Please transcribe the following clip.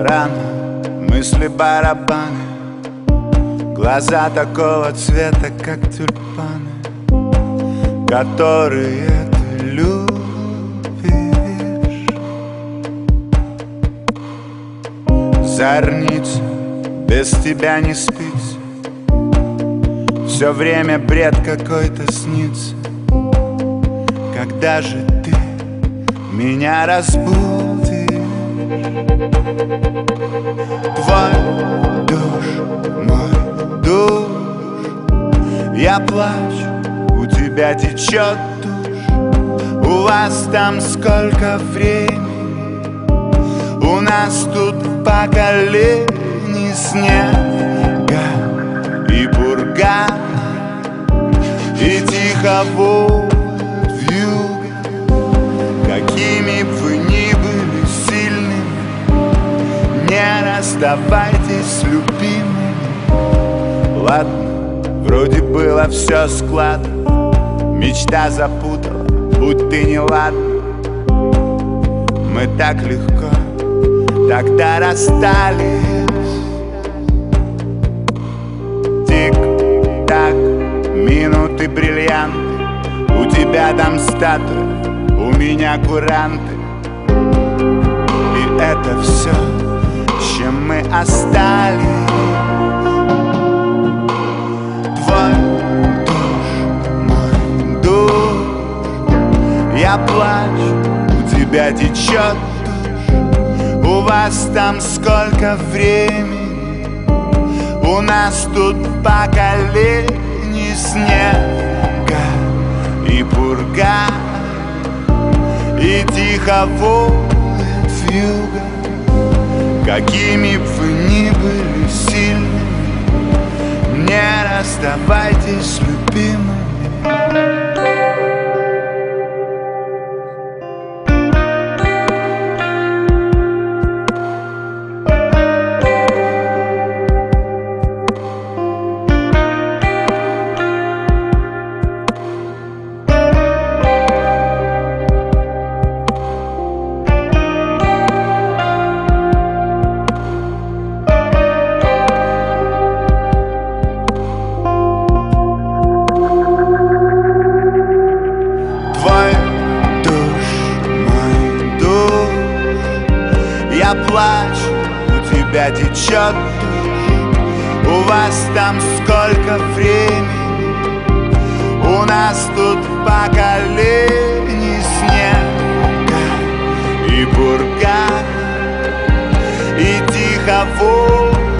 рано, мысли барабаны, глаза такого цвета, как тюльпаны, которые ты любишь. Зорница без тебя не спится, все время бред какой-то снится. Когда же ты меня разбудишь? Твой душ, мой душ, я плачу, у тебя течет душ. У вас там сколько времени? У нас тут по колени снега и бурга, и тихо воет вьюга. Какими б вы ни были сильными, не расставайтесь с любимыми. Ладно, вроде было все складно, мечта запутала, будь ты не ладна. Мы так легко тогда расстались. Тик-так, минуты бриллианты, у тебя там статуя, у меня куранты. И это все, с чем мы остались. Твой душ, мой душ, я плачу, у тебя течет душ. У вас там сколько времени? У нас тут по колени снега и бурга, и тихо воет вьюга. Какими б вы ни были сильными, не расставайтесь с любимыми. Я плачу, у тебя течет душ. У вас там сколько времени? У нас тут по колени снега и бурга, и тихо воет